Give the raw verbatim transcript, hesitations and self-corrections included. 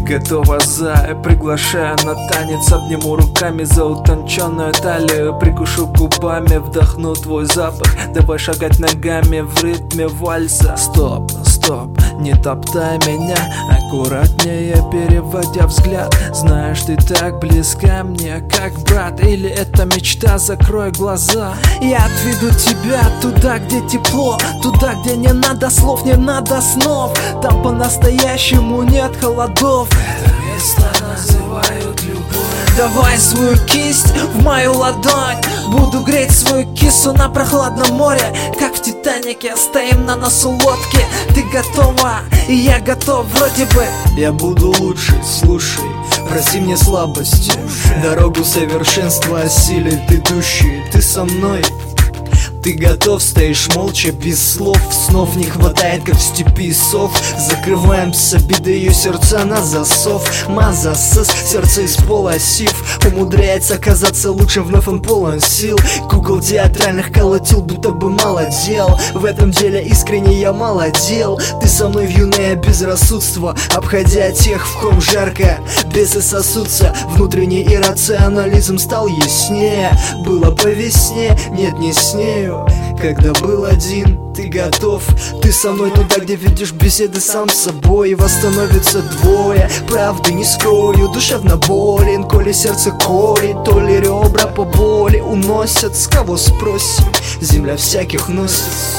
готова, зая? Приглашаю на танец, обниму руками за утонченную талию, прикушу губами, вдохну твой запах. Давай шагать ногами в ритме вальса. Стоп, стоп, не топтай меня, аккуратнее переводя взгляд. Знаешь, ты так близка мне, как брат. Или это мечта, закрой глаза. Я отведу тебя туда, где тепло, туда, где не надо слов, не надо снов. Там по-настоящему нет холодов. Это место называют любовь. Давай свою кисть в мою ладонь, буду греть свою кису на прохладном море. Как в Титанике, стоим на носу лодки. Ты готова, и я готов вроде бы. Я буду лучше, слушай, прости мне слабости. Дорогу совершенства осилит идущий. Ты со мной, ты готов, стоишь молча, без слов. Снов не хватает, как в степи сов. Закрываем с обидой ее сердца на засов. Мазасос, сердце из пола сив. Умудряется казаться лучшим, вновь он полон сил. Кукол театральных колотил, будто бы мало дел. В этом деле искренне я мало дел. Ты со мной в юное безрассудство, обходя тех, в ком жарко. Бесы сосутся, внутренний иррационализм стал яснее. Было по весне, нет, не с нею. Когда был один, ты готов. Ты со мной туда, где ведешь беседы сам с собой. Восстановится двое, правды не скрою. Душевно болен, коли сердце колет, то ли ребра по боли уносят. С кого спросим, земля всяких носит.